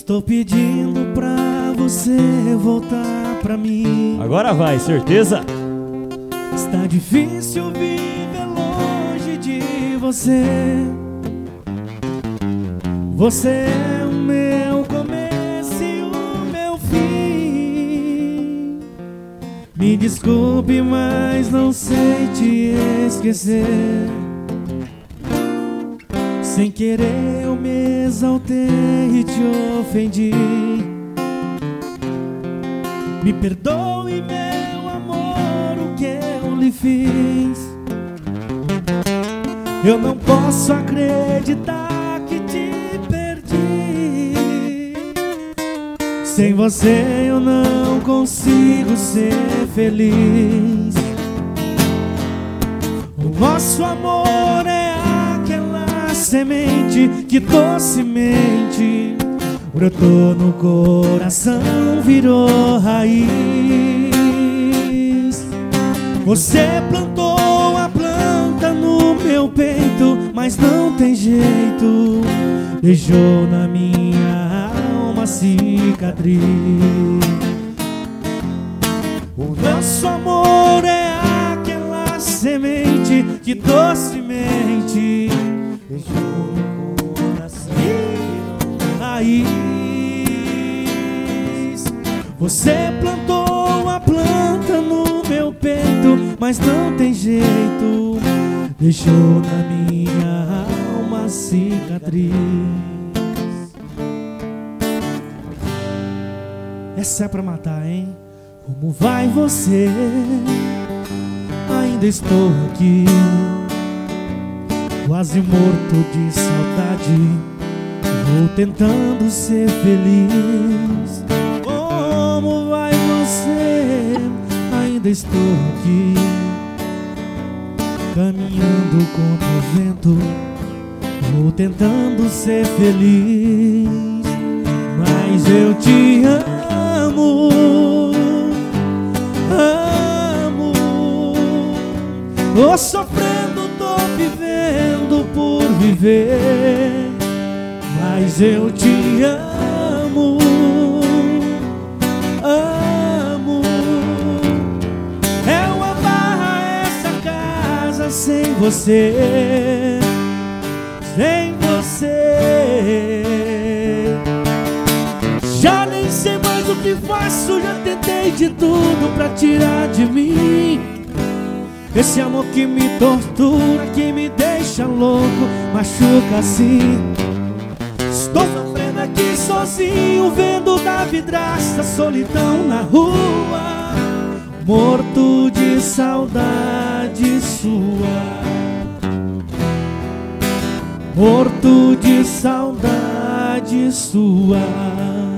Estou pedindo pra você voltar pra mim. Agora vai, certeza? Está difícil viver longe de você. Você é o meu começo e o meu fim. Me desculpe, mas não sei te esquecer. Sem querer eu me exaltei e te ofendi. Me perdoe, meu amor, o que eu lhe fiz. Eu não posso acreditar que te perdi. Sem você eu não consigo ser feliz. O nosso amor é aquela semente que docemente brotou no coração, virou raiz. Você plantou a planta no meu peito, mas não tem jeito, deixou na minha alma cicatriz. O nosso amor é aquela semente que docemente deixou no coração raiz. Você plantou a planta no meu peito, mas não tem jeito, deixou na minha alma cicatriz. Essa é pra matar, hein? Como vai você? Ainda estou aqui, quase morto de saudade. Vou tentando ser feliz. Como vai você? Ainda estou aqui, caminhando contra o vento. Vou tentando ser feliz, mas eu te amo, amo. Tô sofrendo, tô vivendo por viver, mas eu te amo, amo. É uma barra essa casa sem você, sem você. Já nem sei mais o que faço, já tentei de tudo pra tirar de mim esse amor que me tortura, que me deixa louco, machuca assim. Estou sofrendo aqui sozinho, vendo da vidraça solidão na rua, morto de saudade sua, morto de saudade sua.